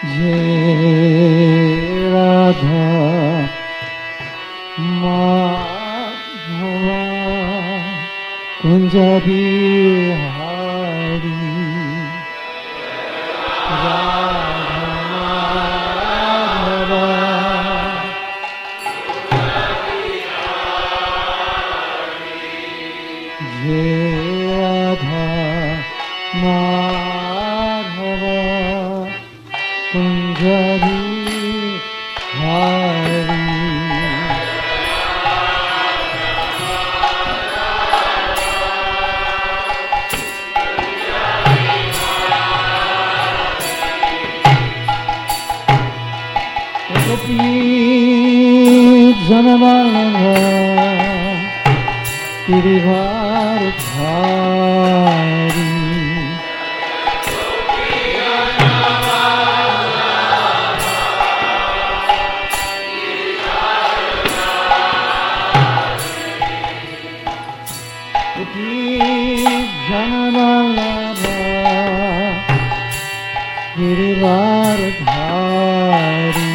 ये राधा माधवा कुंज बिहारी जनमानवा गिरिवार धारी जनमानवा गिरिवार धारी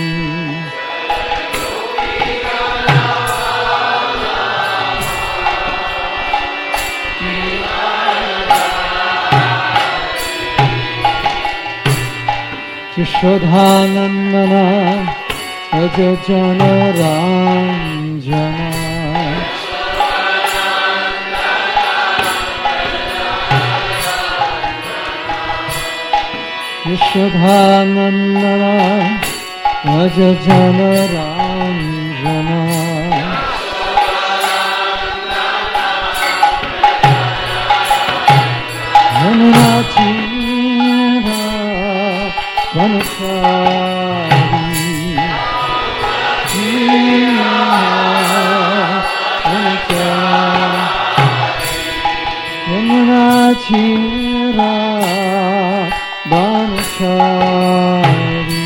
यशोधानंदना अज जन रंजना यशोधानंदना अज जन रंजना यमुना तीरा यमुना चीरा बनसारी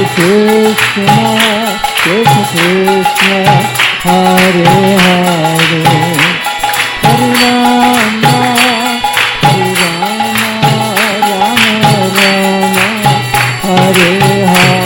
Krishna, Krishna Krishna, Hare Hare, Hare Rama, Hare Rama, Rama Rama, Hare Hare.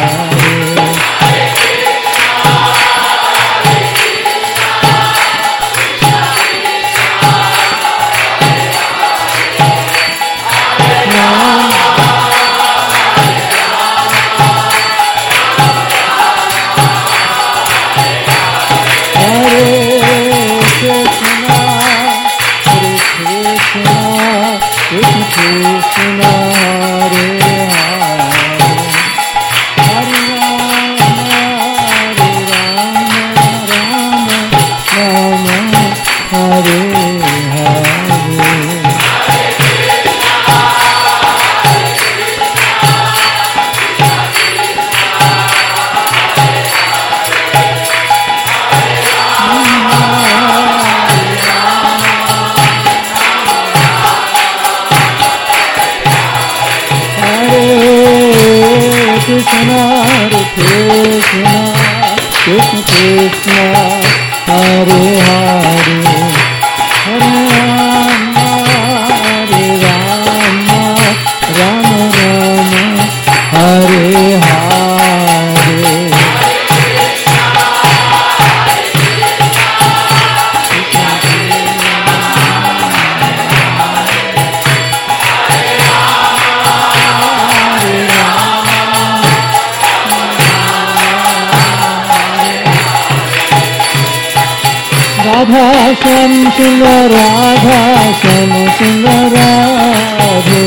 Radha Shyam Sundar Radha Shyam Sundar Radhe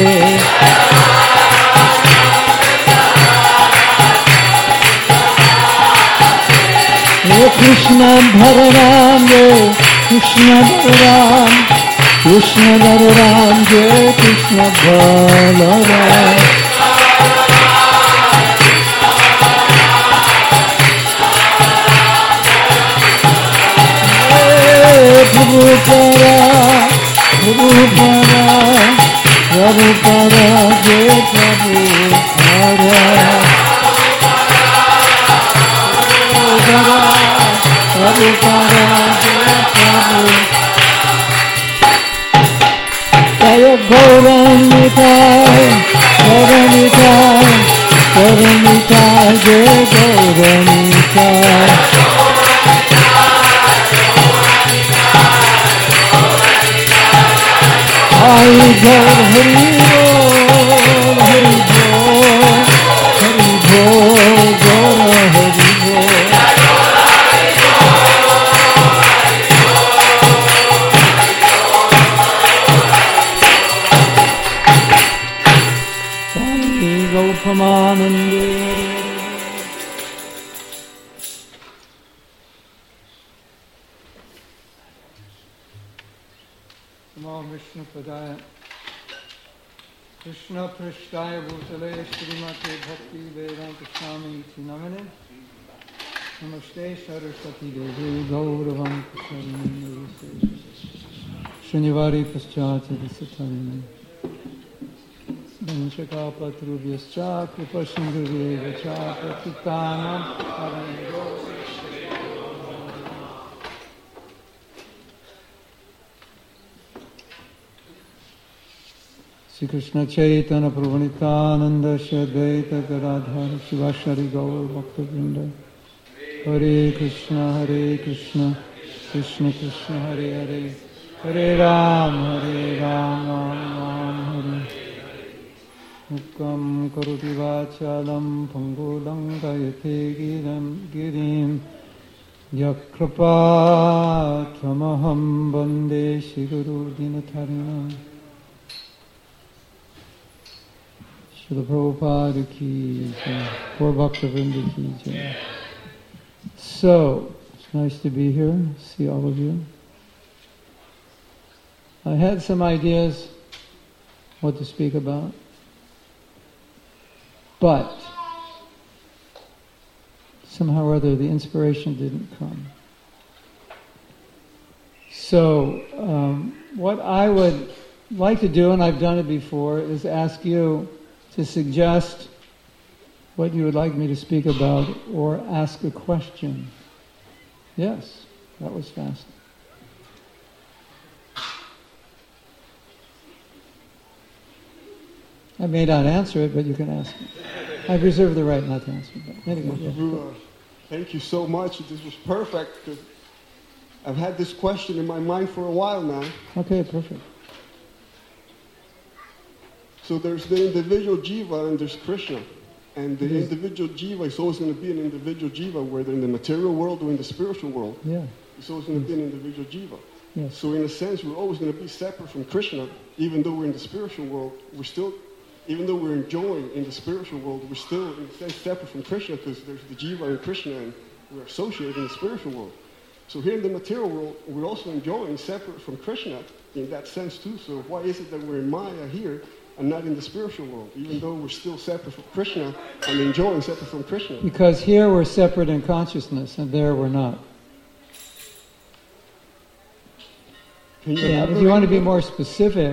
Ye Krishna Balaram Ye Krishna Balaram Krishna Balaram Ye Krishna Balaram Prabhupada, Prabhupada, Prabhupada, Jai Prabhupada, Prabhupada, Jai Prabhupada. Jaya Gauranitai, Gauranitai, Gauranitai, Jai Gauranitai. Hari Bol, Hari Bol, Hari Bol, Hari Bol, Gora Hari Bol. Sai Gaupamanande. Vishnu Padaya Krishna Prishtaya Bhutale Srimate Bhakti Vedanta Swami Iti Namane Namaste Saraswati Devi Gauravam Kusharini Shunivari Paschati Disatane Vanchaka Patrubhyascha Kripasindhureva Cha Pratitanam Paranego Sri Krishna Chaitanya Prabhu Nityananda Shri Advaita Gadadhar Shivashari Gaur Bhakta Vrinda Hare Krishna Krishna Krishna Hare Hare Hare Ram Ram Ram Hare Mukam Karoti Vachalam Pangulam Gayate Girim Yakrapa Tamaham Bande Shiguru Dinatarinam Srila Prabhupada ki jai, Gaur Bhakta-vrinda ki jai. So, it's nice to be here, see all of you. I had some ideas what to speak about, but somehow or other the inspiration didn't come. So, what I would like to do, and I've done it before, is ask you to suggest what you would like me to speak about or ask a question. Yes, that was fast. I may not answer it, but you can ask me. I reserve the right not to answer it. But anyway, yeah. Thank you so much. This was perfect. I've had this question in my mind for a while now. Okay, perfect. So there's the individual jiva and there's Krishna. And the individual jiva is always going to be an individual jiva, whether in the material world or in the spiritual world. Yeah. It's always going to be an individual jiva. Yes. So in a sense, we're always going to be separate from Krishna. Even though we're in the spiritual world, even though we're enjoying in the spiritual world, we're still, in a sense, separate from Krishna because there's the jiva and Krishna and we're associated in the spiritual world. So here in the material world, we're also enjoying separate from Krishna in that sense too. So why is it that we're in Maya here and not in the spiritual world, even though we're still separate from Krishna and enjoying separate from Krishna? Because here we're separate in consciousness and there we're not. Yeah, if you want to be more specific,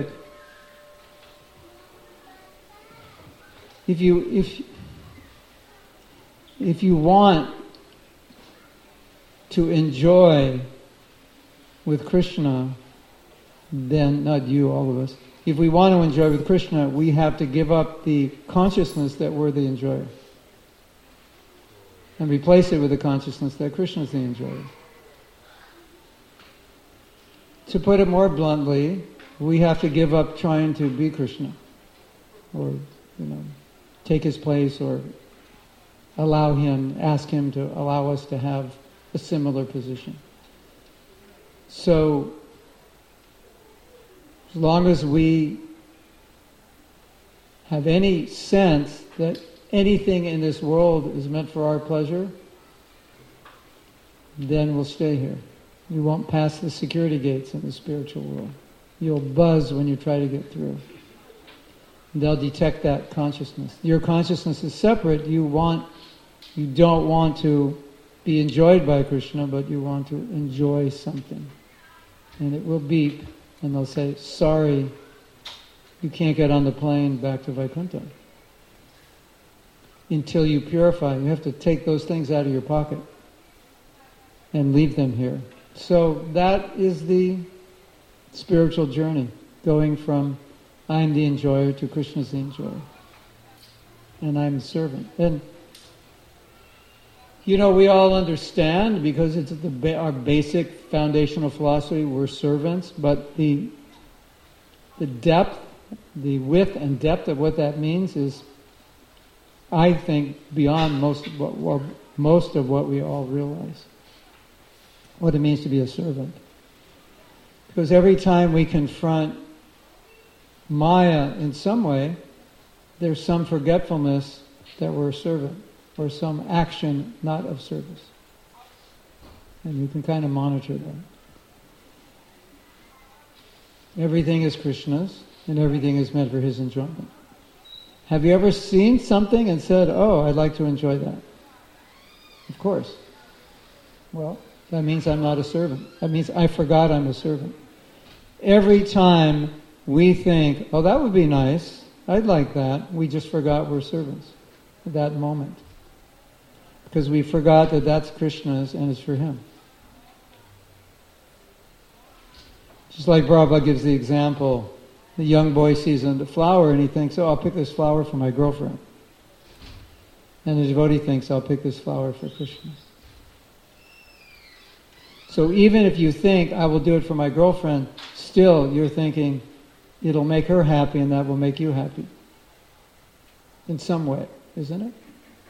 if you want to enjoy with Krishna, then not you, all of us. If we want to enjoy with Krishna, we have to give up the consciousness that we're the enjoyer and replace it with the consciousness that Krishna is the enjoyer. To put it more bluntly, we have to give up trying to be Krishna, or take his place, or ask him to allow us to have a similar position. So, as long as we have any sense that anything in this world is meant for our pleasure, then we'll stay here. You won't pass the security gates in the spiritual world. You'll buzz when you try to get through. They'll detect that consciousness. Your consciousness is separate. You don't want to be enjoyed by Krishna, but you want to enjoy something. And it will beep, and they'll say, sorry, you can't get on the plane back to Vaikuntha. Until you purify, you have to take those things out of your pocket and leave them here. So that is the spiritual journey, going from I'm the enjoyer to Krishna's the enjoyer. And I'm the servant. And we all understand, because it's our basic foundational philosophy, we're servants, but the depth, the width and depth of what that means is, I think, beyond most of what we all realize. What it means to be a servant. Because every time we confront Maya in some way, there's some forgetfulness that we're a servant, or some action not of service. And you can kind of monitor that. Everything is Krishna's, and everything is meant for his enjoyment. Have you ever seen something and said, oh, I'd like to enjoy that? Of course. Well, that means I'm not a servant. That means I forgot I'm a servant. Every time we think, oh, that would be nice, I'd like that, we just forgot we're servants at that moment. Because we forgot that that's Krishna's and it's for him. Just like Prabhupada gives the example, the young boy sees a flower and he thinks, oh, I'll pick this flower for my girlfriend. And the devotee thinks, I'll pick this flower for Krishna. So even if you think, I will do it for my girlfriend, still you're thinking, it'll make her happy and that will make you happy. In some way, isn't it?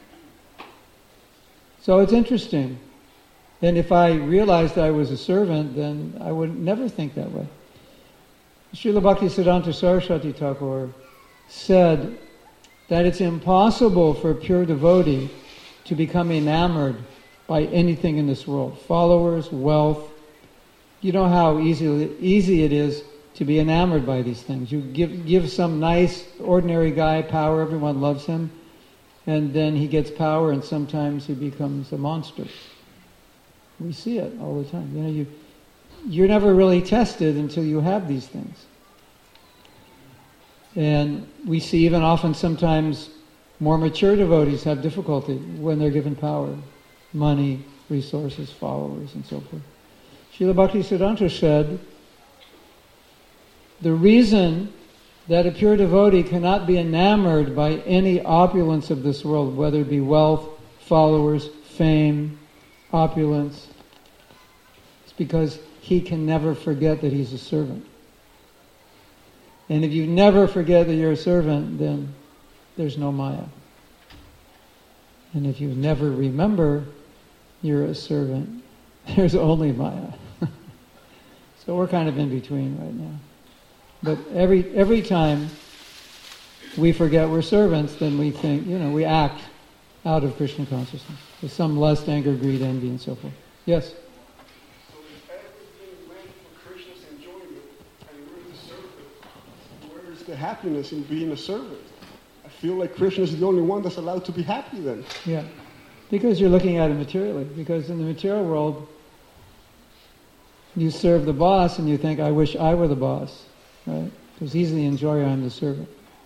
So it's interesting. And if I realized I was a servant, then I would never think that way. Srila Bhaktisiddhanta Saraswati Thakur said that it's impossible for a pure devotee to become enamored by anything in this world. Followers, wealth. You know how easy it is to be enamored by these things. You give some nice, ordinary guy power, everyone loves him, and then he gets power and sometimes he becomes a monster. We see it all the time. You're never really tested until you have these things. And we see even often sometimes More mature devotees have difficulty when they're given power, money, resources, followers, and so forth. Srila Bhaktisiddhanta said, the reason that a pure devotee cannot be enamored by any opulence of this world, whether it be wealth, followers, fame, opulence, is because he can never forget that he's a servant. And if you never forget that you're a servant, then there's no Maya. And if you never remember you're a servant, there's only Maya. So we're kind of in between right now. But every time we forget we're servants, then we think, we act out of Krishna consciousness. With some lust, anger, greed, envy, and so forth. Yes? So if everything went for Krishna's enjoyment and we're the servant, where is the happiness in being a servant? I feel like Krishna is the only one that's allowed to be happy then. Yeah. Because you're looking at it materially. Because in the material world, you serve the boss and you think, I wish I were the boss. Right? Because he's the enjoyer, I'm the servant.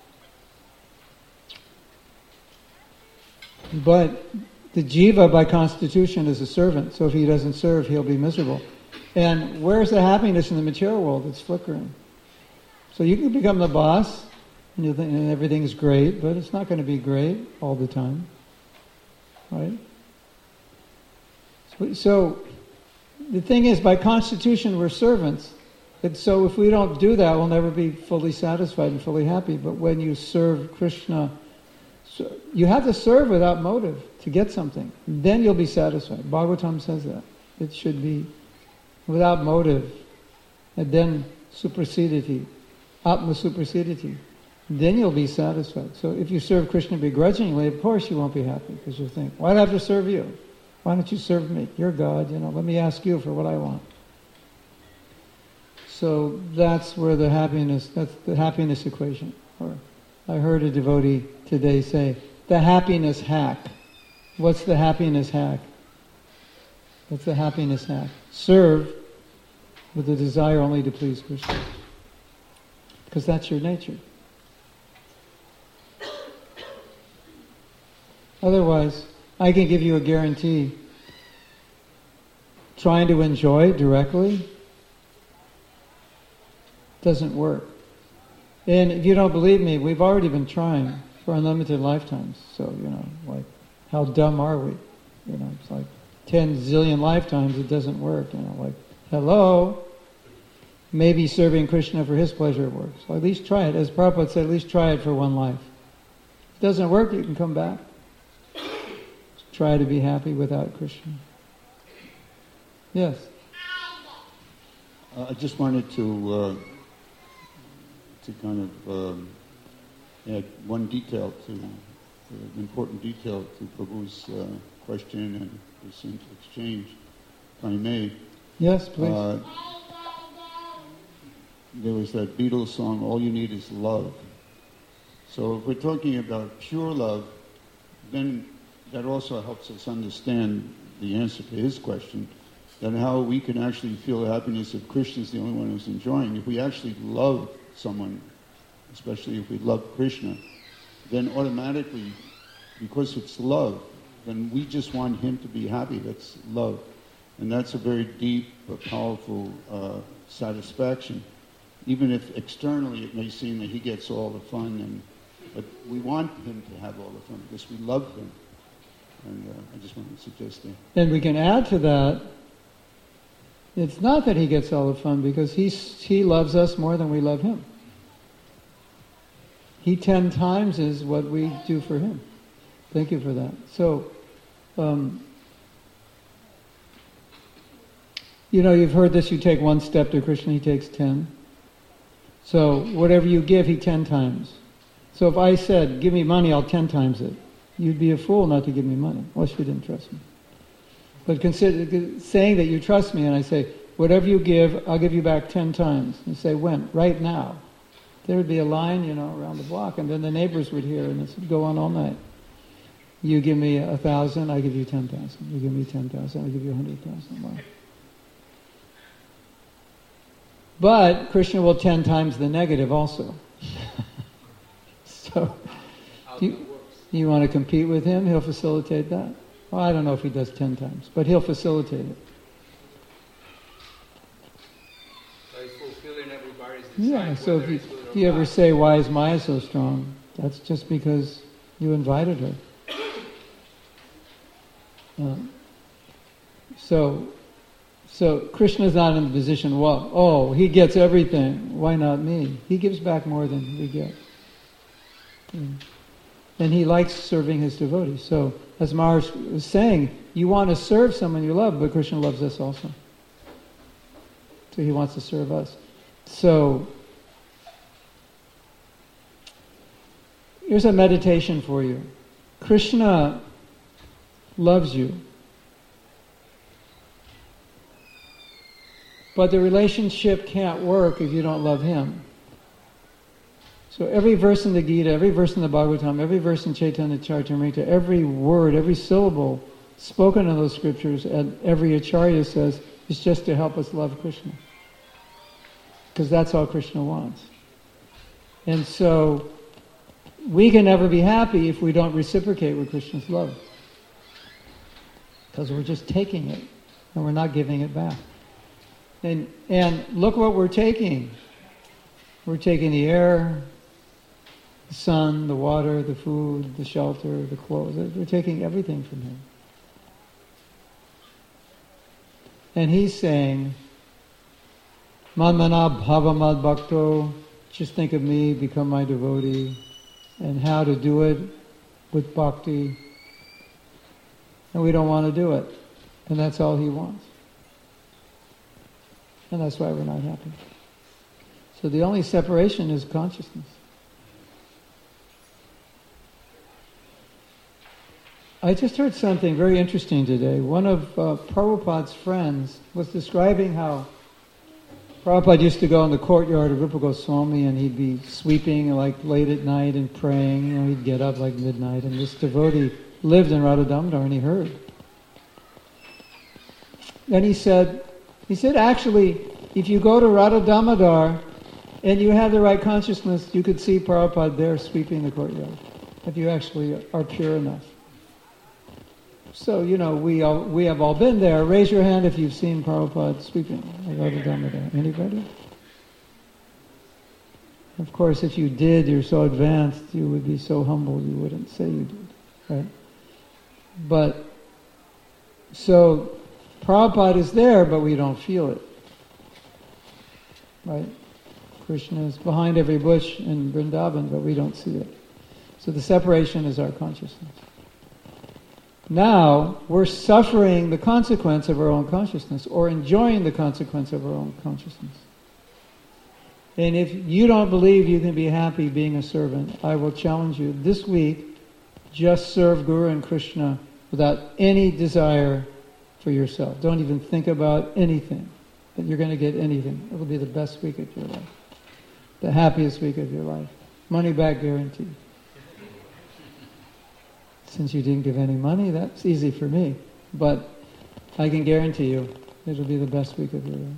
But the jiva by constitution is a servant, so if he doesn't serve, he'll be miserable. And where's the happiness in the material world? It's flickering. So you can become the boss, and you think and everything's great, but it's not going to be great all the time. Right? So the thing is, by constitution, we're servants. And so if we don't do that, we'll never be fully satisfied and fully happy. But when you serve Krishna, you have to serve without motive to get something. Then you'll be satisfied. Bhagavatam says that. It should be without motive. And then supersedity, atma supersedity. Then you'll be satisfied. So if you serve Krishna begrudgingly, of course you won't be happy. Because you'll think, why do I have to serve you? Why don't you serve me? You're God, let me ask you for what I want. So that's where that's the happiness equation. Or I heard a devotee today say, the happiness hack. What's the happiness hack? What's the happiness hack? Serve with the desire only to please Krishna. Because that's your nature. Otherwise, I can give you a guarantee. Trying to enjoy directly doesn't work. And if you don't believe me, we've already been trying for unlimited lifetimes. So, like, how dumb are we? It's like 10 zillion lifetimes, it doesn't work. Like, hello? Maybe serving Krishna for his pleasure works. Well, at least try it. As Prabhupada said, at least try it for one life. If it doesn't work, you can come back. Just try to be happy without Krishna. Yes? I just wanted to kind of add one detail an important detail to Prabhu's question and this exchange, if I may. Yes, please. There was that Beatles song, All You Need Is Love. So if we're talking about pure love, then that also helps us understand the answer to his question, that how we can actually feel the happiness if Krishna is the only one who's enjoying. If we actually love someone, especially if we love Krishna, then automatically, because it's love, then we just want him to be happy. That's love. And that's a very deep, powerful satisfaction. Even if externally it may seem that he gets all the fun, but we want him to have all the fun because we love him. And I just wanted to suggest that. And we can add to that, it's not that he gets all the fun because he loves us more than we love him. He 10 times is what we do for him. Thank you for that. So, you've heard this, you take one step to Krishna, he takes 10. So whatever you give, he 10 times. So if I said, give me money, I'll 10 times it. You'd be a fool not to give me money, unless you didn't trust me. But consider saying that you trust me, and I say, whatever you give, I'll give you back 10 times. You say, when? Right now. There would be a line, around the block, and then the neighbors would hear, and this would go on all night. You give me 1,000, I give you 10,000. You give me 10,000, I give you 100,000. Wow. But Krishna will 10 times the negative also. So, You want to compete with him, he'll facilitate that. Well, I don't know if he does 10 times, but he'll facilitate it. So he's fulfilling everybody's Yeah, desire, so whether if it's good or you ever bad. say, why is Maya so strong? That's just because you invited her. So Krishna's not in the position, well, oh, he gets everything, why not me? He gives back more than we get. And he likes serving his devotees. So, as Maharaj was saying, you want to serve someone you love, but Krishna loves us also. So he wants to serve us. So, here's a meditation for you. Krishna loves you. But the relationship can't work if you don't love him. So every verse in the Gita, every verse in the Bhagavatam, every verse in Chaitanya Charitamrita, every word, every syllable spoken in those scriptures, and every Acharya says, is just to help us love Krishna. Because that's all Krishna wants. And so, we can never be happy if we don't reciprocate with Krishna's love. Because we're just taking it, and we're not giving it back. And look what we're taking. We're taking the air, the sun, the water, the food, the shelter, the clothes. We're taking everything from him. And he's saying, Madmana bhavamad bhakto, just think of me, become my devotee. And how to do it with bhakti. And we don't want to do it. And that's all he wants. And that's why we're not happy. So the only separation is consciousness. I just heard something very interesting today. One of Prabhupada's friends was describing how Prabhupada used to go in the courtyard of Rupa Goswami and he'd be sweeping like late at night and praying. You know, he'd get up like midnight, and this devotee lived in Radha Damodar and he heard. And he said actually, if you go to Radha Damodar and you have the right consciousness, you could see Prabhupada there sweeping the courtyard, if you actually are pure enough. So, you know, we have all been there. Raise your hand if you've seen Prabhupada sweeping at Radha Damodar. Anybody? Of course, if you did, you're so advanced, you would be so humble, you wouldn't say you did, right? But, so, Prabhupada is there, but we don't feel it. Right? Krishna is behind every bush in Vrindavan, but we don't see it. So the separation is our consciousness. Now, we're suffering the consequence of our own consciousness, or enjoying the consequence of our own consciousness. And if you don't believe you can be happy being a servant, I will challenge you this week, just serve Guru and Krishna without any desire for yourself. Don't even think about anything, that you're going to get anything. It will be the best week of your life. The happiest week of your life. Money back guarantee. Since you didn't give any money, that's easy for me. But I can guarantee you, it'll be the best week of your life.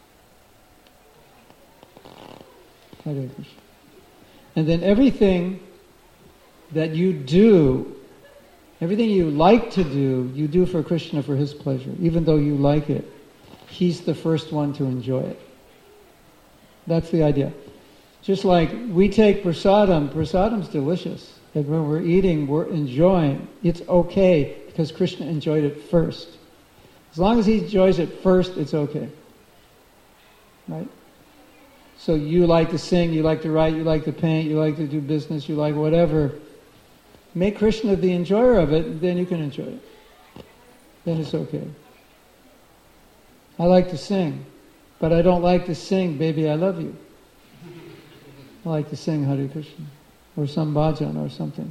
Hare Krishna. And then everything that you do, everything you like to do, you do for Krishna for his pleasure. Even though you like it, he's the first one to enjoy it. That's the idea. Just like we take prasadam, prasadam's delicious. And when we're eating, we're enjoying. It's okay because Krishna enjoyed it first. As long as he enjoys it first, it's okay. Right? So you like to sing, you like to write, you like to paint, you like to do business, you like whatever. Make Krishna the enjoyer of it, then you can enjoy it. Then it's okay. I like to sing, but I don't like to sing, Baby, I Love You. I like to sing Hare Krishna, or some bhajan or something.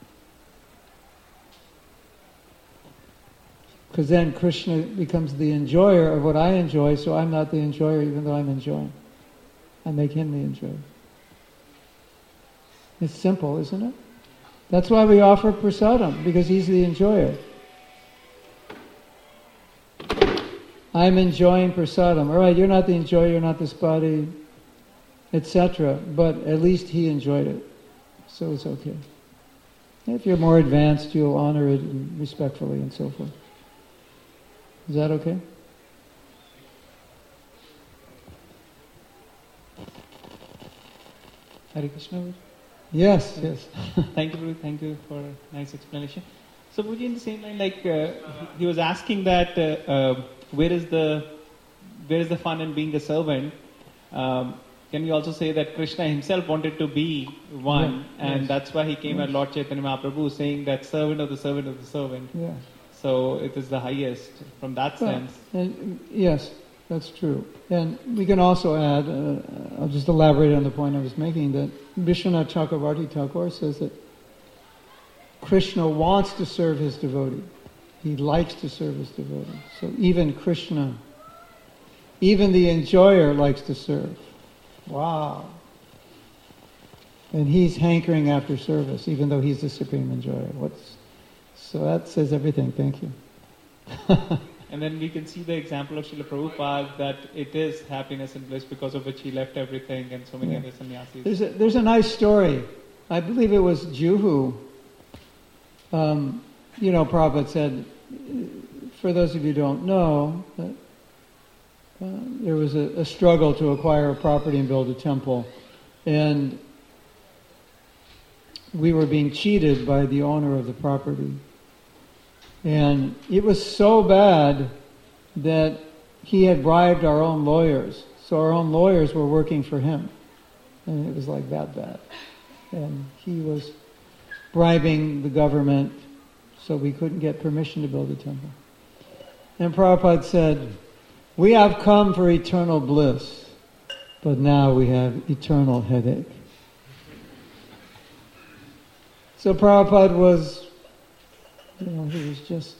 Because then Krishna becomes the enjoyer of what I enjoy, so I'm not the enjoyer even though I'm enjoying. I make him the enjoyer. It's simple, isn't it? That's why we offer prasadam, because he's the enjoyer. I'm enjoying prasadam. All right, you're not the enjoyer, you're not this body, etc. But at least he enjoyed it. So it's okay. If you're more advanced, you'll honor it respectfully and so forth. Is that okay? Hare Krishna. Yes, yes. Thank you, Prabhu. Thank you for a nice explanation. So, Prabhuji, in the same line, like he was asking that where is the fun in being a servant? Can we also say that Krishna himself wanted to be one, and that's why he came at Lord Chaitanya Mahaprabhu, saying that servant of the servant of the servant. Yeah. So it is the highest from that sense. Yes, that's true. And we can also add, I'll just elaborate on the point I was making, that Vishwanath Chakravarti Thakur says that Krishna wants to serve his devotee. He likes to serve his devotee. So even Krishna, even the enjoyer likes to serve. Wow. And he's hankering after service, even though he's the supreme enjoyer. So that says everything. Thank you. And then we can see the example of Srila Prabhupada, that it is happiness and bliss because of which he left everything, and so many other sannyasis. There's a nice story. I believe it was Juhu. Prabhupada said, for those of you who don't know, that there was a struggle to acquire a property and build a temple. And we were being cheated by the owner of the property. And it was so bad that he had bribed our own lawyers. So our own lawyers were working for him. And it was like that bad. And he was bribing the government so we couldn't get permission to build a temple. And Prabhupada said, we have come for eternal bliss, but now we have eternal headache. So Prabhupada was, he was just,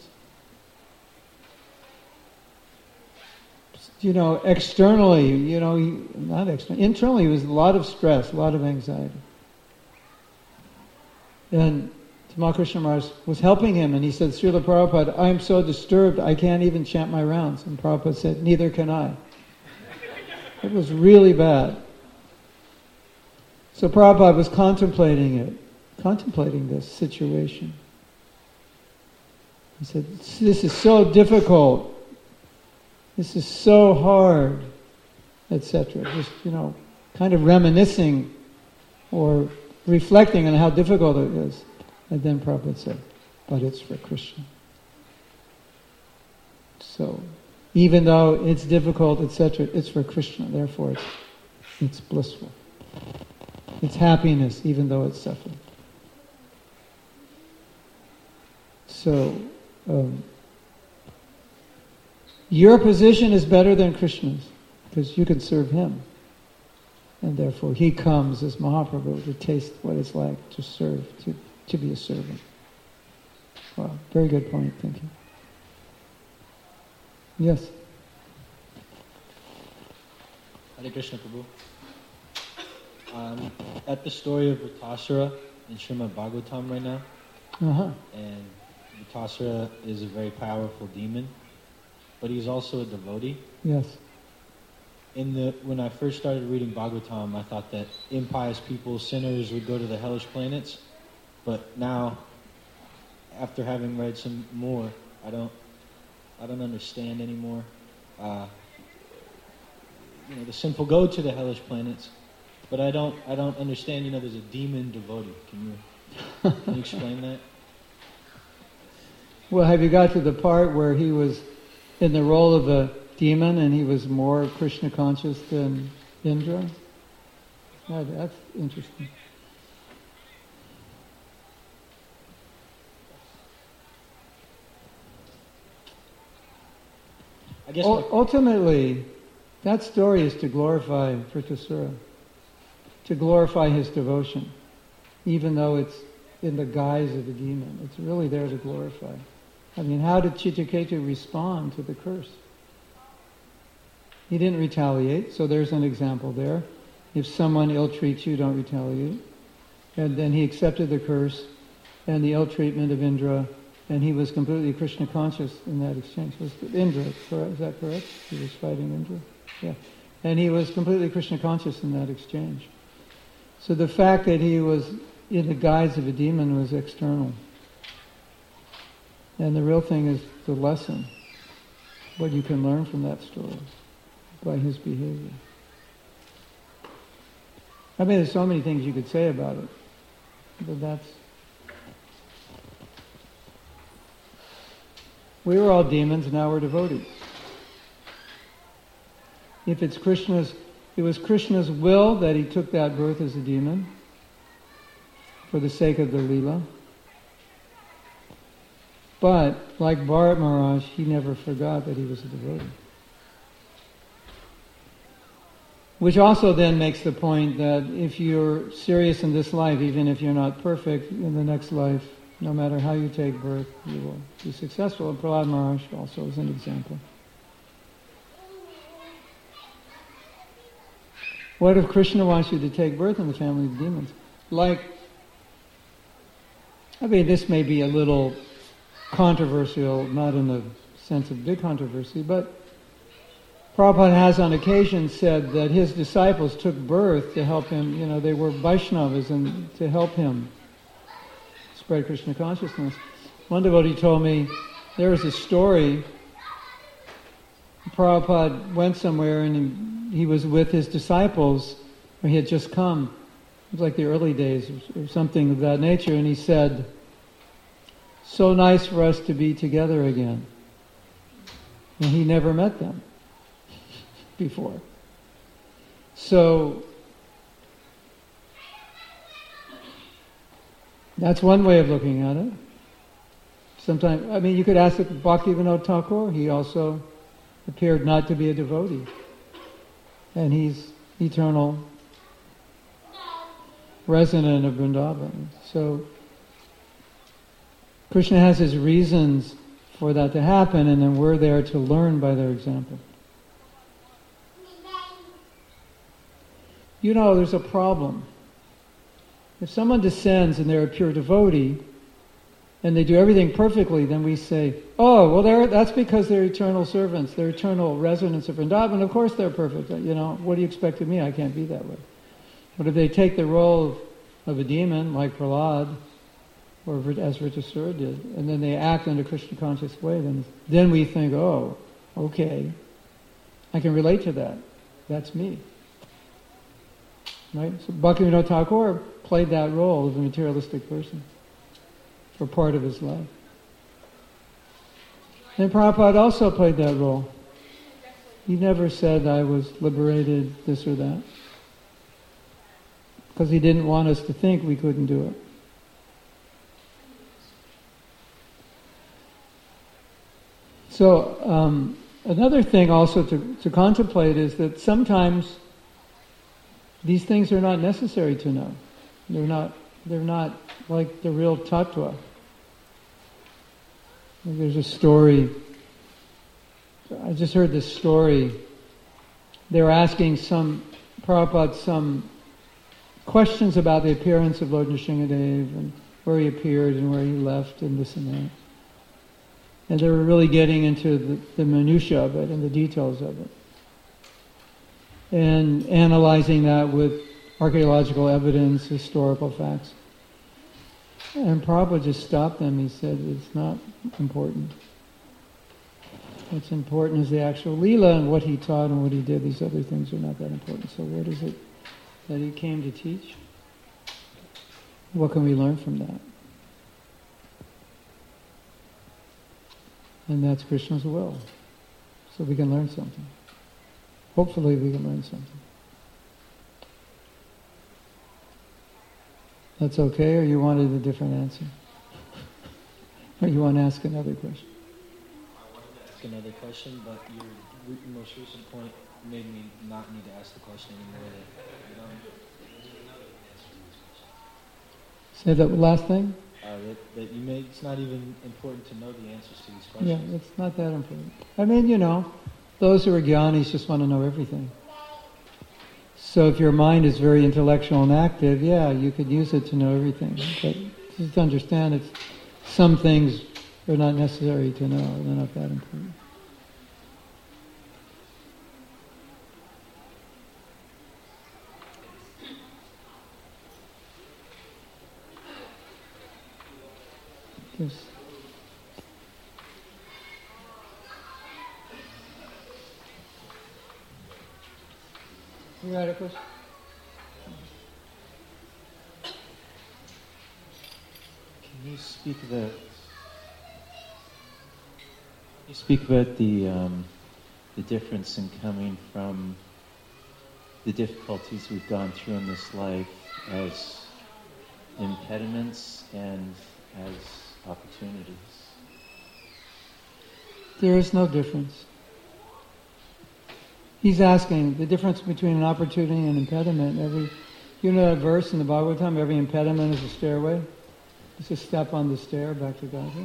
externally, not externally, internally, it was a lot of stress, a lot of anxiety. And Tamal Krishna Maharaj was helping him, and he said, Srila Prabhupada, I am so disturbed, I can't even chant my rounds. And Prabhupada said, neither can I. It was really bad. So Prabhupada was contemplating this situation. He said, this is so difficult, this is so hard, etc. Just, kind of reminiscing or reflecting on how difficult it is. And then Prabhupada said, but it's for Krishna. So, even though it's difficult, etc., it's for Krishna. Therefore, it's blissful. It's happiness, even though it's suffering. So, your position is better than Krishna's, because you can serve him. And therefore, he comes as Mahaprabhu to taste what it's like to serve, to be a servant. Wow, very good point, thank you. Yes? Hare Krishna, Prabhu. At the story of Vritasura in Srimad Bhagavatam right now, and Vritasura is a very powerful demon, but he's also a devotee. Yes. When I first started reading Bhagavatam, I thought that impious people, sinners, would go to the hellish planets. But now, after having read some more, I don't understand anymore. The sinful go to the hellish planets, but I don't understand. There's a demon devotee. Can you explain that? Well, have you got to the part where he was in the role of a demon and he was more Krishna conscious than Indra? That's interesting. I guess ultimately, that story is to glorify Vritasura, to glorify his devotion, even though it's in the guise of a demon. It's really there to glorify. I mean, how did Chitraketu respond to the curse? He didn't retaliate, so there's an example there. If someone ill-treats you, don't retaliate. And then he accepted the curse and the ill-treatment of Indra, and he was completely Krishna conscious in that exchange. Was Indra, correct? Is that correct? He was fighting Indra? Yeah. And he was completely Krishna conscious in that exchange. So the fact that he was in the guise of a demon was external. And the real thing is the lesson, what you can learn from that story by his behavior. I mean, there's so many things you could say about it, but that's... We were all demons, now we're devotees. If it was Krishna's will that he took that birth as a demon for the sake of the Leela. But, like Bharat Maharaj, he never forgot that he was a devotee. Which also then makes the point that if you're serious in this life, even if you're not perfect, in the next life, no matter how you take birth, you will be successful. And Prahlad Maharaj also is an example. What if Krishna wants you to take birth in the family of demons? This may be a little controversial, not in the sense of big controversy, but Prabhupada has on occasion said that his disciples took birth to help him, they were Vaishnavas and to help him spread Krishna consciousness. One devotee told me there was a story, Prabhupada went somewhere and he was with his disciples, or he had just come, it was like the early days or something of that nature, and he said, "So nice for us to be together again." And he never met them before. So that's one way of looking at it. Sometimes, you could ask Bhaktivinoda Thakur, he also appeared not to be a devotee. And he's eternal resident of Vrindavan. So Krishna has his reasons for that to happen, and then we're there to learn by their example. There's a problem. If someone descends and they're a pure devotee, and they do everything perfectly, then we say, oh, well, that's because they're eternal servants, they're eternal residents of Vrindavan, of course they're perfect. What do you expect of me? I can't be that way. But if they take the role of a demon, like Prahlad, or as Vritrasura did, and then they act in a Krishna conscious way, then we think, oh, okay, I can relate to that. That's me. Right? So Bhaktivinoda Thakur played that role of a materialistic person for part of his life. And Prabhupada also played that role. He never said, I was liberated, this or that. Because he didn't want us to think we couldn't do it. So, another thing also to contemplate is that sometimes these things are not necessary to know. They're not like the real tattva. There's a story, I just heard this story. They were asking Prabhupada some questions about the appearance of Lord Nrsingadev and where he appeared and where he left and this and that. And they were really getting into the minutiae of it and the details of it. And analyzing that with archaeological evidence, historical facts. And Prabhupada just stopped them. He said, it's not important. What's important is the actual Leela and what he taught and what he did. These other things are not that important. So what is it that he came to teach? What can we learn from that? And that's Krishna's will. So we can learn something. Hopefully we can learn something. That's okay, or you wanted a different answer? Or you want to ask another question? I wanted to ask another question, but your most recent point made me not need to ask the question anymore. Say that last thing? That you made, it's not even important to know the answers to these questions. Yeah, it's not that important. Those who are jnanis just want to know everything. So if your mind is very intellectual and active, you could use it to know everything. But just understand some things are not necessary to know. They're not that important. Yes. You had a question? Can you speak about the difference in coming from the difficulties we've gone through in this life as impediments and as opportunities? There is no difference. He's asking the difference between an opportunity and impediment. You know that verse in the Bhagavatam, every impediment is a stairway? It's a step on the stair back to Godhead.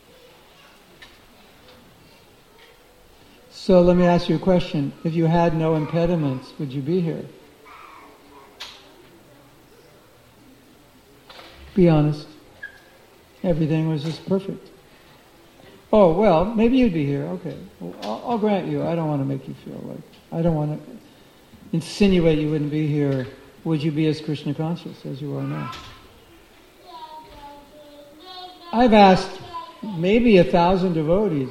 So let me ask you a question. If you had no impediments, would you be here? Be honest. Everything was just perfect. Oh, well, maybe you'd be here. Okay. Well, I'll grant you. I don't want to make you feel like... I don't want to insinuate you wouldn't be here. Would you be as Krishna conscious as you are now? I've asked maybe 1,000 devotees.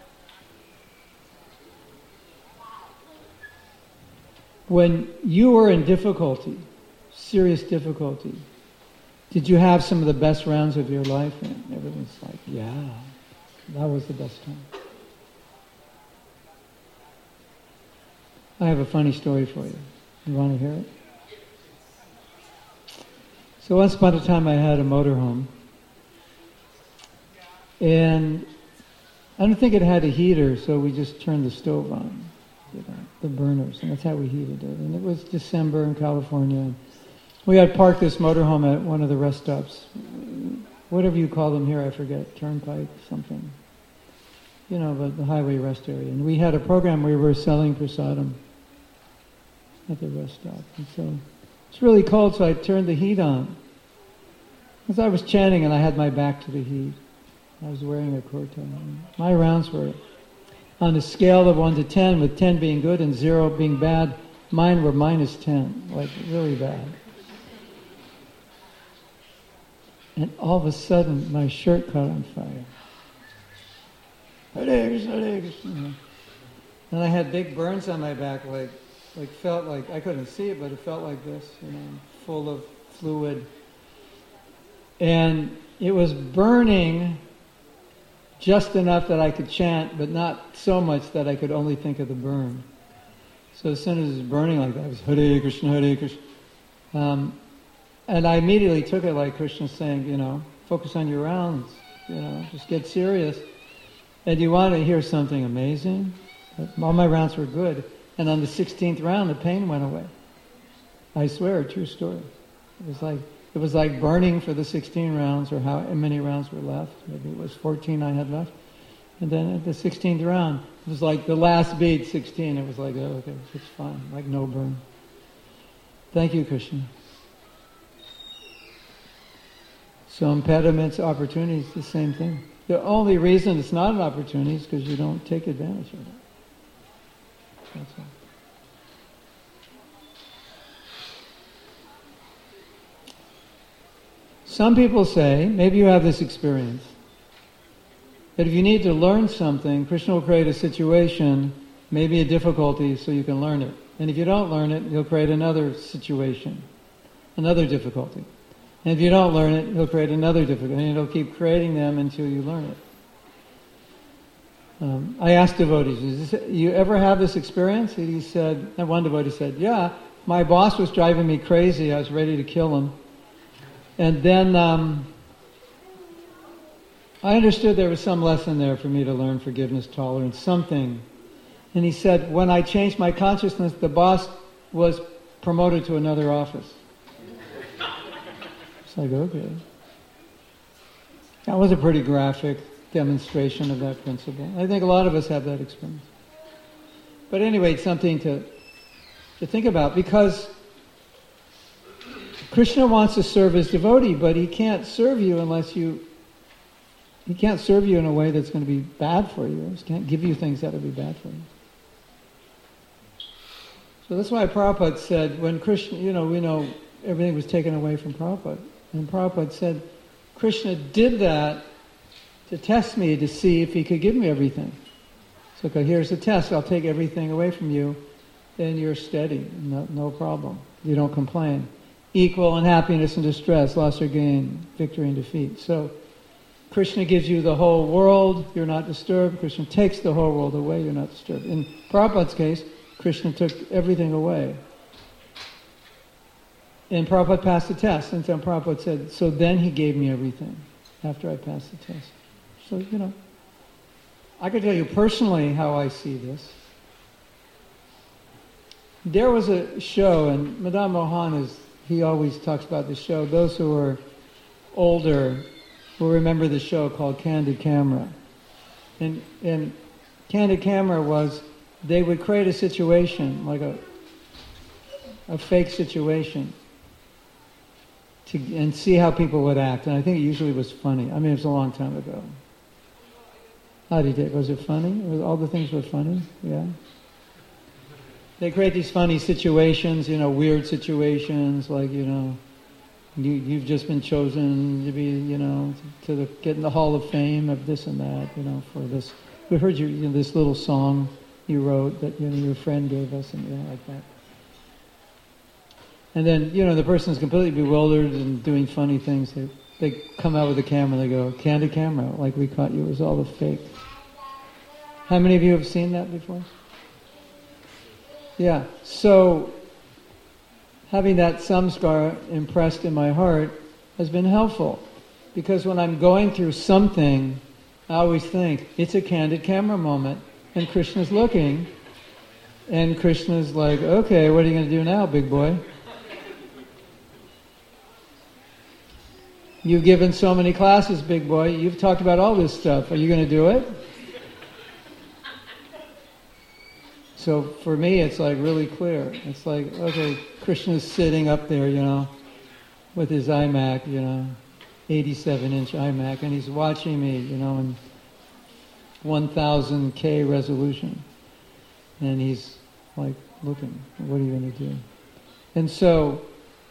When you were in difficulty, serious difficulty, did you have some of the best rounds of your life? And everyone's like, yeah, that was the best time. I have a funny story for you. You want to hear it? So once upon a time I had a motorhome. And I don't think it had a heater, so we just turned the stove on, the burners, and that's how we heated it. And it was December in California. We had parked this motorhome at one of the rest stops. Whatever you call them here, I forget, Turnpike, something. You know, the highway rest area. And we had a program where we were selling prasadam at the rest stop. And so it's really cold, so I turned the heat on. As I was chanting and I had my back to the heat, I was wearing a kurta. My rounds were on a scale of 1 to 10, with 10 being good and 0 being bad. Mine were minus 10, like really bad. And all of a sudden, my shirt caught on fire. Hare Krishna, Hare Krishna. And I had big burns on my back, like felt like, I couldn't see it, but it felt like this, full of fluid. And it was burning just enough that I could chant, but not so much that I could only think of the burn. So as soon as it was burning like that, it was Hare Krishna, Hare Krishna. And I immediately took it like Krishna saying, focus on your rounds, just get serious. And you want to hear something amazing? All my rounds were good. And on the 16th round, the pain went away. I swear, true story. It was like burning for the 16 rounds, or how many rounds were left. Maybe it was 14 I had left. And then at the 16th round, it was like the last beat, 16. It was like, oh, okay, it's fine, like no burn. Thank you, Krishna. So impediments, opportunities, the same thing. The only reason it's not an opportunity is because you don't take advantage of it. That's all. Some people say, maybe you have this experience, that if you need to learn something, Krishna will create a situation, maybe a difficulty, so you can learn it. And if you don't learn it, he'll create another situation, another difficulty. And if you don't learn it, he'll create another difficulty, and he'll keep creating them until you learn it. I asked devotees, you ever have this experience? He said, and one devotee said, yeah, my boss was driving me crazy, I was ready to kill him. And then I understood there was some lesson there for me to learn forgiveness, tolerance, something. And he said, when I changed my consciousness, the boss was promoted to another office. It's like, okay. That was a pretty graphic demonstration of that principle. I think a lot of us have that experience. But anyway, it's something to think about, because Krishna wants to serve his devotee, but he can't serve you he can't serve you in a way that's going to be bad for you. He can't give you things that will be bad for you. So that's why Prabhupada said, when Krishna, we know everything was taken away from Prabhupada. And Prabhupada said, Krishna did that to test me to see if he could give me everything. So, okay, here's the test. I'll take everything away from you, then you're steady. No problem. You don't complain. Equal in happiness and distress, loss or gain, victory and defeat. So, Krishna gives you the whole world, you're not disturbed. Krishna takes the whole world away, you're not disturbed. In Prabhupada's case, Krishna took everything away. And Prabhupada passed the test, and then Prabhupada said, so then he gave me everything after I passed the test. So, I could tell you personally how I see this. There was a show, and Madan Mohan he always talks about the show. Those who are older will remember the show called Candid Camera. And Candid Camera was, they would create a situation, like a fake situation, and see how people would act. And I think it usually was funny. I mean, it was a long time ago. How did it? Was it funny? All the things were funny? Yeah. They create these funny situations, weird situations, like, you've just been chosen to be, get in the Hall of Fame of this and that, for this. We heard this little song you wrote that, your friend gave us, and like that. And then, the person's completely bewildered and doing funny things. They come out with a camera, they go, Candid Camera, like we caught you, it was all a fake. How many of you have seen that before? Yeah, so having that samskara impressed in my heart has been helpful, because when I'm going through something, I always think, it's a Candid Camera moment, and Krishna's looking, and Krishna's like, okay, what are you going to do now, big boy? You've given so many classes, big boy, you've talked about all this stuff, are you going to do it? So for me, it's like really clear. It's like, okay, Krishna's sitting up there, with his iMac, 87-inch iMac, and he's watching me, in 1000K resolution. And he's like, looking, what are you going to do? And so,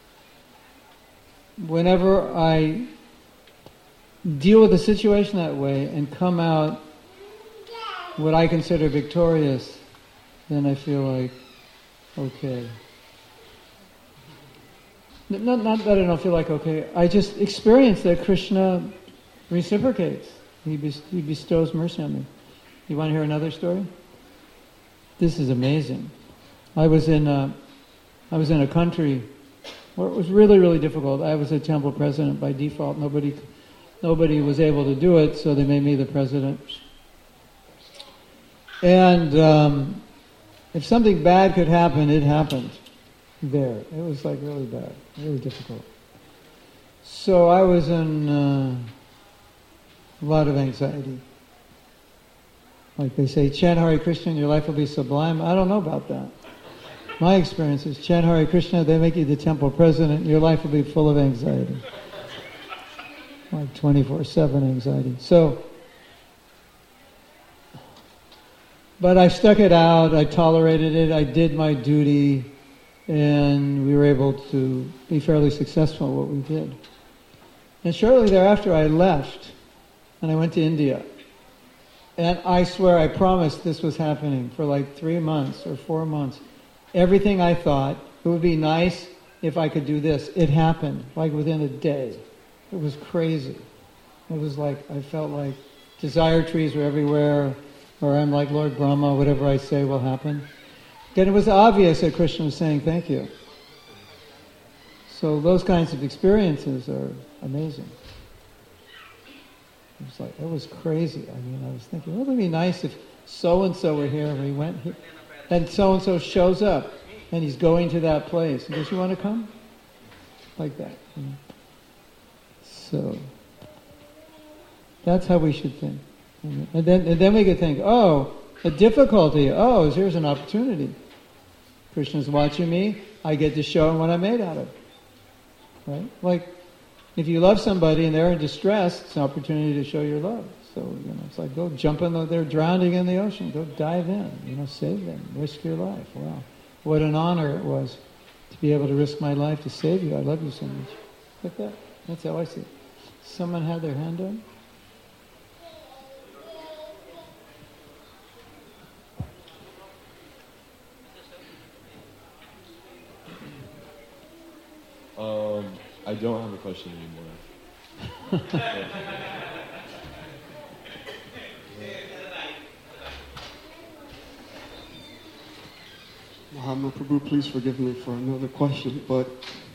whenever I deal with a situation that way and come out what I consider victorious, then I feel like, okay. Not that I don't feel like okay, I just experience that Krishna reciprocates. He bestows mercy on me. You want to hear another story? This is amazing. I was in a country where it was really, really difficult. I was a temple president by default. Nobody was able to do it, so they made me the president. And if something bad could happen, it happened there. It was like really bad, really difficult. So I was in a lot of anxiety. Like they say, chant Hare Krishna and your life will be sublime. I don't know about that. My experience is chant Hare Krishna, they make you the temple president, your life will be full of anxiety. Like 24/7 anxiety. So, but I stuck it out, I tolerated it, I did my duty, and we were able to be fairly successful at what we did. And shortly thereafter I left, and I went to India. And I swear, I promised this was happening for like 3 months or 4 months. Everything I thought, it would be nice if I could do this. It happened, like within a day. It was crazy. It was like, I felt like desire trees were everywhere, or I'm like Lord Brahma, whatever I say will happen. Then it was obvious that Krishna was saying thank you. So those kinds of experiences are amazing. It was like, it was crazy. I mean, I was thinking, well, it would be nice if so-and-so were here and we went here. And so-and-so shows up and he's going to that place. And goes, you want to come? Like that. So, that's how we should think. And then we could think, oh, a difficulty. Oh, here's an opportunity. Krishna's watching me. I get to show him what I'm made out of. Right? Like, if you love somebody and they're in distress, it's an opportunity to show your love. So, it's like, go jump in, they're drowning in the ocean. Go dive in, save them, risk your life. Wow. What an honor it was to be able to risk my life to save you. I love you so much. Like that. That's how I see it. Someone had their hand up? don't have a question anymore. Mahatma Prabhu, please forgive me for another question, but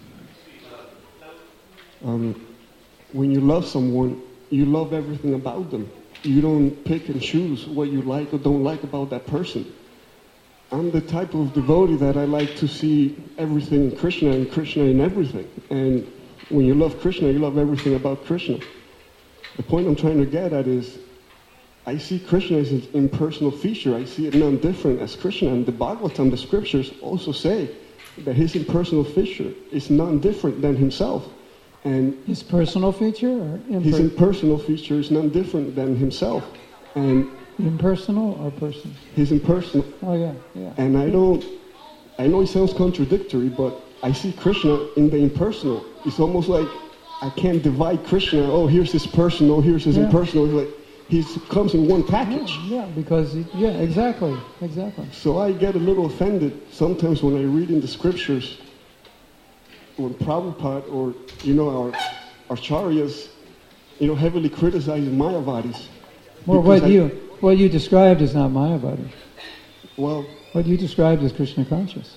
when you love someone, you love everything about them. You don't pick and choose what you like or don't like about that person. I'm the type of devotee that I like to see everything in Krishna and Krishna in everything. And when you love Krishna, you love everything about Krishna. The point I'm trying to get at is, I see Krishna as an impersonal feature. I see it none different as Krishna. And the Bhagavatam, the scriptures also say that his impersonal feature is none different than himself. And His personal feature or his impersonal feature is none different than himself. And impersonal or person? his impersonal. Oh yeah, yeah. And I know it sounds contradictory, but I see Krishna in the impersonal. It's almost like I can't divide Krishna. Oh, here's his personal, here's his Yeah. impersonal. It's like he comes in one package. Yeah, because exactly. So I get a little offended sometimes when I read in the scriptures when Prabhupada or our acharyas, heavily criticize Mayavadis. Well, Because what you described is not Mayavadi. Well, What you described is Krishna conscious.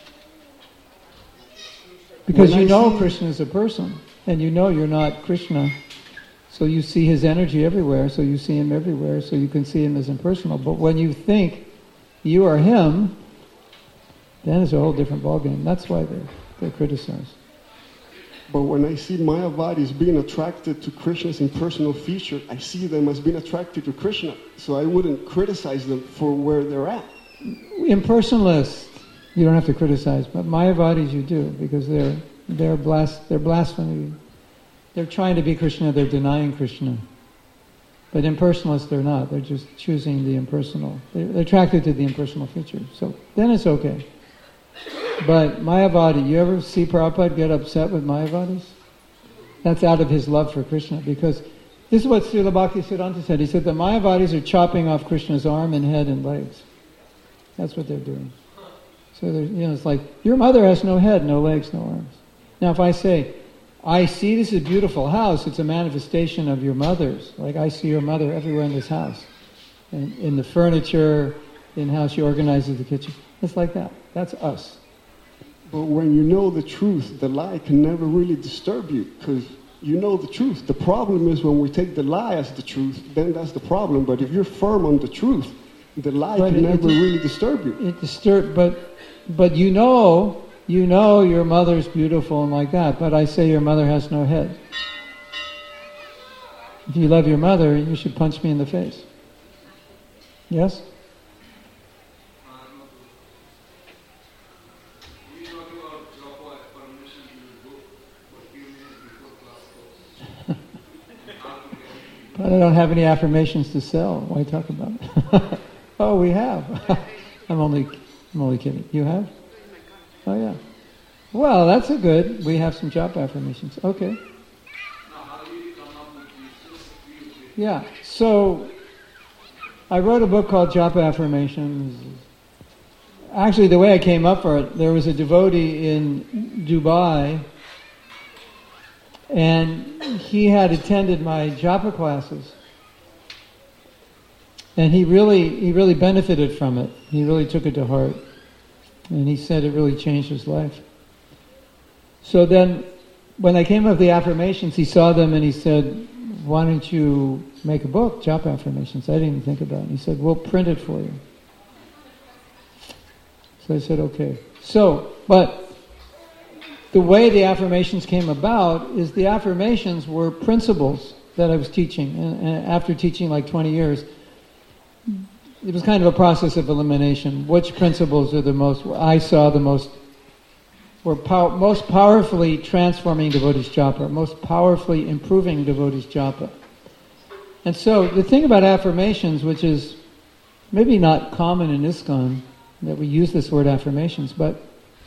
Because When you I know see- Krishna is a person, and you know you're not Krishna, so you see his energy everywhere, so you see him everywhere, so you can see him as impersonal. But when you think you are him, then it's a whole different ballgame. That's why they criticize. But when I see Mayavadis being attracted to Krishna's impersonal feature, I see them as being attracted to Krishna. So I wouldn't criticize them for where they're at. Impersonalists, you don't have to criticize, but Mayavadis you do, because they're blasphemy. They're trying to be Krishna, they're denying Krishna. But impersonalists, they're not. They're just choosing the impersonal. They're attracted to the impersonal feature. So then it's okay. But Mayavadi, you ever see Prabhupada get upset with Mayavadis? That's out of his love for Krishna, because this is what Srila Bhaktisiddhanta said. He said the Mayavadis are chopping off Krishna's arm and head and legs. That's what they're doing. So it's like, your mother has no head, no legs, no arms. Now if I say, I see this is a beautiful house, it's a manifestation of your mother's. Like I see your mother everywhere in this house. And in the furniture, in how she organizes the kitchen. It's like that. That's us. But when you know the truth, the lie can never really disturb you, because you know the truth. The problem is when we take the lie as the truth, then that's the problem. But if you're firm on the truth, the lie can never really disturb you. It disturbs, but you know your mother's beautiful and like that, but I say your mother has no head. If you love your mother, you should punch me in the face. Yes? But I don't have any affirmations to sell. Why talk about it? Oh, we have. I'm only kidding. You have? Oh, yeah. Well, that's a good. We have some job affirmations. Okay. Yeah. So, I wrote a book called Japa Affirmations. Actually, the way I came up for it, there was a devotee in Dubai, and he had attended my japa classes, and he really benefited from it. He really took it to heart, and he said it really changed his life. So then, when I came up with the affirmations, he saw them and he said, "Why don't you make a book, japa affirmations?" I didn't even think about it. He said, "We'll print it for you." So I said, "Okay." So, but the way the affirmations came about is the affirmations were principles that I was teaching. And after teaching like 20 years, it was kind of a process of elimination. Which principles are most powerfully transforming devotees' japa, most powerfully improving devotees' japa. And so the thing about affirmations, which is maybe not common in ISKCON, that we use this word affirmations, but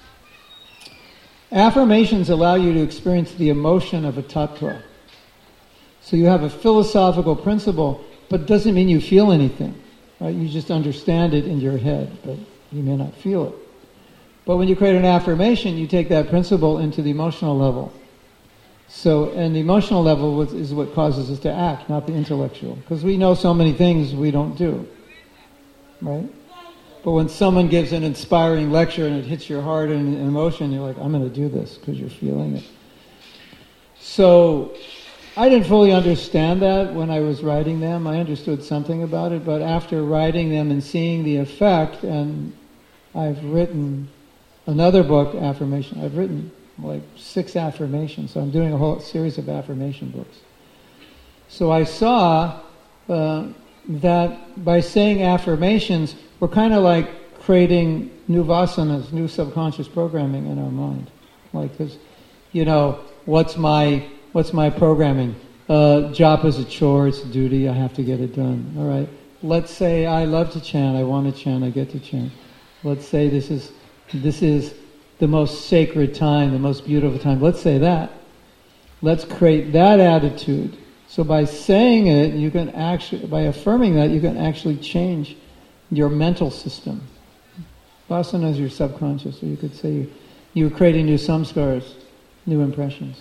affirmations allow you to experience the emotion of a tattva. So you have a philosophical principle, but it doesn't mean you feel anything. Right? You just understand it in your head, but you may not feel it. But when you create an affirmation, you take that principle into the emotional level. So, and the emotional level is what causes us to act, not the intellectual. Because we know so many things we don't do, right? But when someone gives an inspiring lecture and it hits your heart and emotion, you're like, I'm going to do this because you're feeling it. So, I didn't fully understand that when I was writing them. I understood something about it, but after writing them and seeing the effect, and I've written another book, affirmation. I've written like 6 affirmations, so I'm doing a whole series of affirmation books. So I saw that by saying affirmations, we're kind of like creating new vasanas, new subconscious programming in our mind. Like, because, what's my programming? Japa is a chore, it's a duty, I have to get it done. All right. Let's say I love to chant, I want to chant, I get to chant. Let's say this is the most sacred time, the most beautiful time. Let's say that. Let's create that attitude. So by saying it, you can actually, by affirming that, you can actually change your mental system. Vasana is your subconscious, or you could say you're creating new samskaras, new impressions.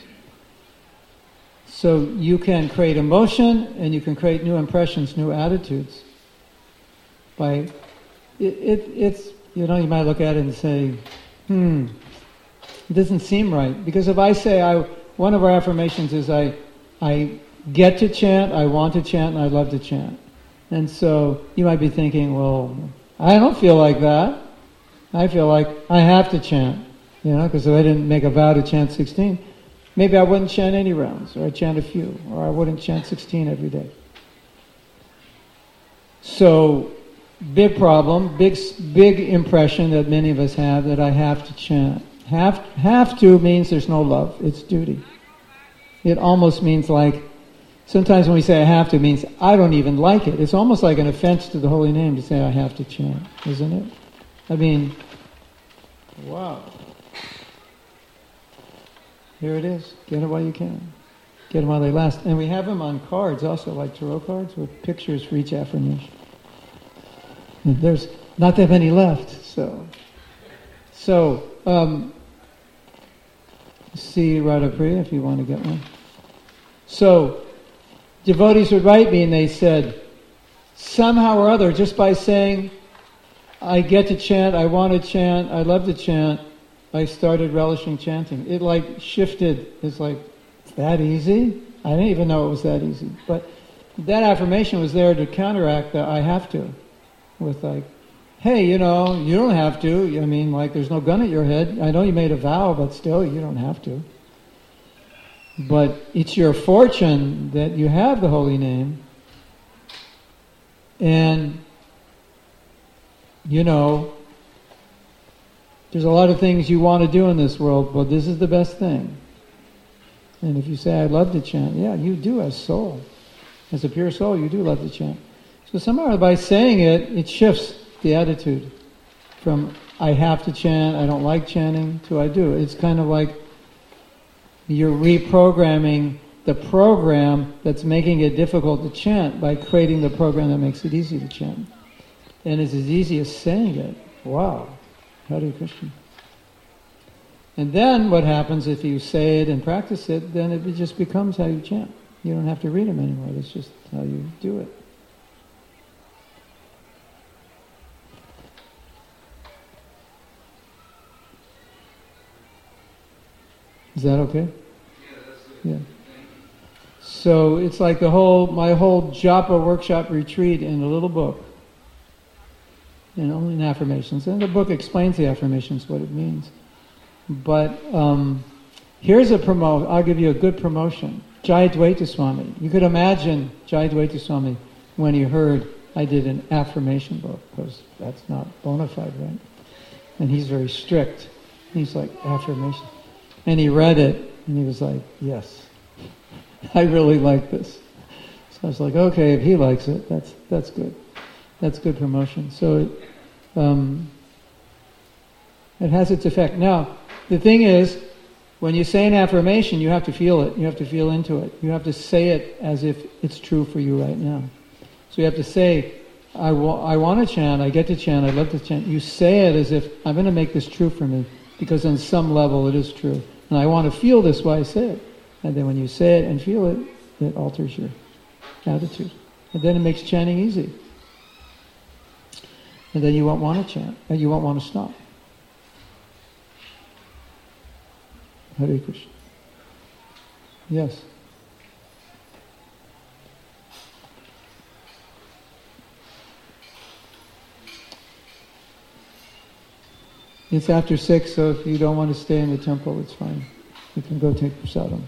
So you can create emotion, and you can create new impressions, new attitudes. By it's you might look at it and say, it doesn't seem right. Because if I say, one of our affirmations is I get to chant, I want to chant, and I love to chant. And so you might be thinking, well, I don't feel like that. I feel like I have to chant, because if I didn't make a vow to chant 16, maybe I wouldn't chant any rounds, or I'd chant a few, or I wouldn't chant 16 every day. So, big problem, big impression that many of us have, that I have to chant. Have to means there's no love, it's duty. It almost means like, sometimes when we say I have to, it means I don't even like it. It's almost like an offense to the holy name to say I have to chant, isn't it? I mean, wow. Here it is. Get it while you can. Get them while they last. And we have them on cards also, like tarot cards, with pictures for each affirmation. And there's not that many left, so see Radhapriya if you want to get one. So, devotees would write me and they said, somehow or other, just by saying, I get to chant, I want to chant, I love to chant, I started relishing chanting. It like shifted. It's like, it's that easy? I didn't even know it was that easy. But that affirmation was there to counteract the I have to. With like, hey, you don't have to. I mean, like, there's no gun at your head. I know you made a vow, but still, you don't have to. But it's your fortune that you have the holy name. And, there's a lot of things you want to do in this world, but this is the best thing. And if you say, I love to chant, yeah, you do as soul. As a pure soul, you do love to chant. So somehow by saying it, it shifts the attitude from I have to chant, I don't like chanting, to I do. It's kind of like you're reprogramming the program that's making it difficult to chant by creating the program that makes it easy to chant. And it's as easy as saying it. Wow. Hare Krishna. And then what happens if you say it and practice it, then it just becomes how you chant. You don't have to read them anymore. It's just how you do it. Is that okay? Yeah, that's good. Yeah. So it's like my whole japa workshop retreat in a little book. And only in affirmations. And the book explains the affirmations, what it means. But here's I'll give you a good promotion. Jayadvaita Swami. You could imagine Jayadvaita Swami when he heard I did an affirmation book, because that's not bona fide, right? And he's very strict. He's like, affirmation. And he read it, and he was like, yes, I really like this. So I was like, okay, if he likes it, that's good. That's good promotion. So it has its effect. Now, the thing is, when you say an affirmation, you have to feel it. You have to feel into it. You have to say it as if it's true for you right now. So you have to say, I want to chant, I get to chant, I love to chant. You say it as if, I'm going to make this true for me, because on some level it is true. And I want to feel this while I say it. And then when you say it and feel it, it alters your attitude. And then it makes chanting easy. And then you won't want to chant, and you won't want to stop. Hare Krishna. Yes. It's after 6, so if you don't want to stay in the temple, it's fine. You can go take prasadam.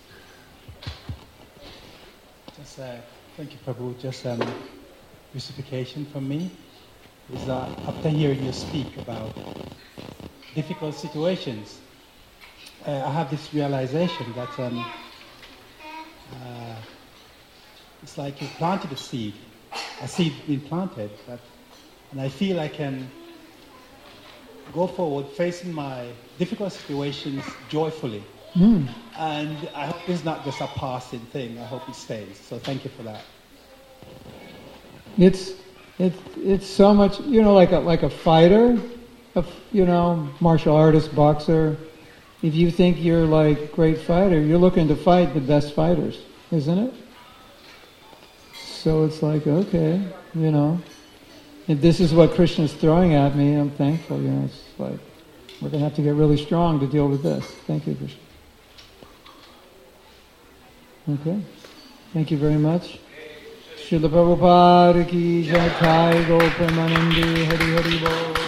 Just, thank you, Prabhu. Just reciprocation from me is after hearing you speak about difficult situations, I have this realization that it's like you planted a seed being planted, and I feel I can go forward facing my difficult situations joyfully. And I hope it's not just a passing thing. I hope it stays. So thank you for that. It's so much, like a fighter, martial artist, boxer. If you think you're like great fighter, you're looking to fight the best fighters, isn't it? So it's like, okay, if this is what Krishna's throwing at me, I'm thankful. It's like we're going to have to get really strong to deal with this. Thank you, Krishna. Okay. Thank you very much. Srila Prabhupada ki jai, Thai Gopamanandi, Hari Hari Bol.